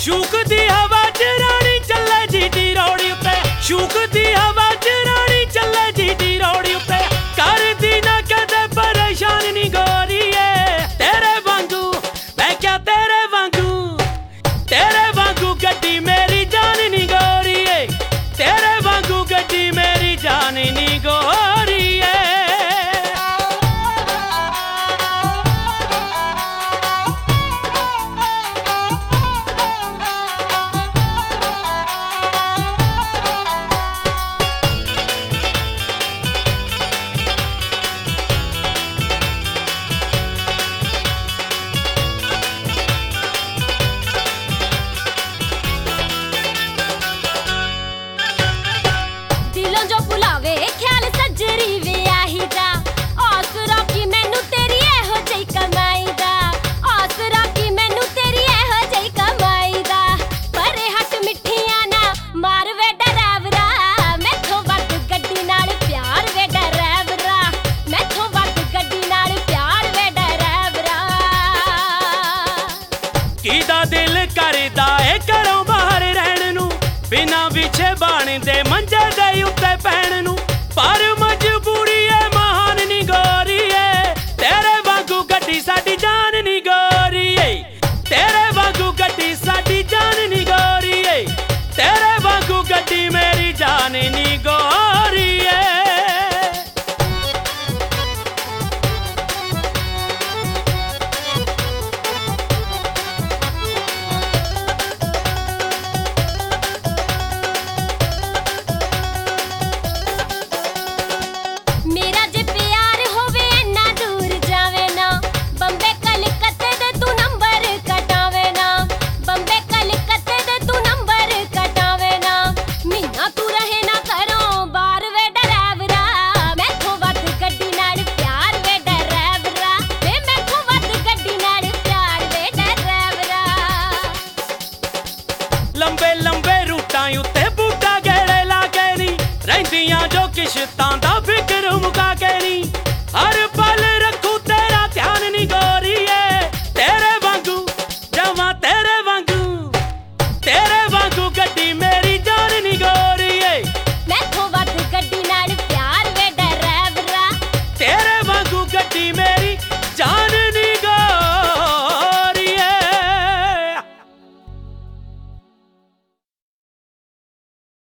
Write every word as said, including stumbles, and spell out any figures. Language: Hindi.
शूक दी हवा च रानी चले जीटी रोड़ी उत्ते शूक दी हवा च रानी चले जीटी रोड़ी उत्ते कर दी ना कदे परेशान नी गोरीए तेरे वांगू मैं क्या तेरे वांगू तेरे वांगू गड्डी मेरी जान नी गोरीए तेरे वांगू गड्डी मेरी जान नी गोरीए दिल करदा है घरों बाहर रहन नू बिना विछे बाण दे मंजे दे उत्ते पैण नू पर मजबूरी है महान नी गोरीए तेरे वांगू गड्डी साडी जान नी गोरीए तेरे वांगू गड्डी साडी जान नी गोरीए तेरे वांगू गड्डी मेरी जान नी गोरीए लंबे लंबे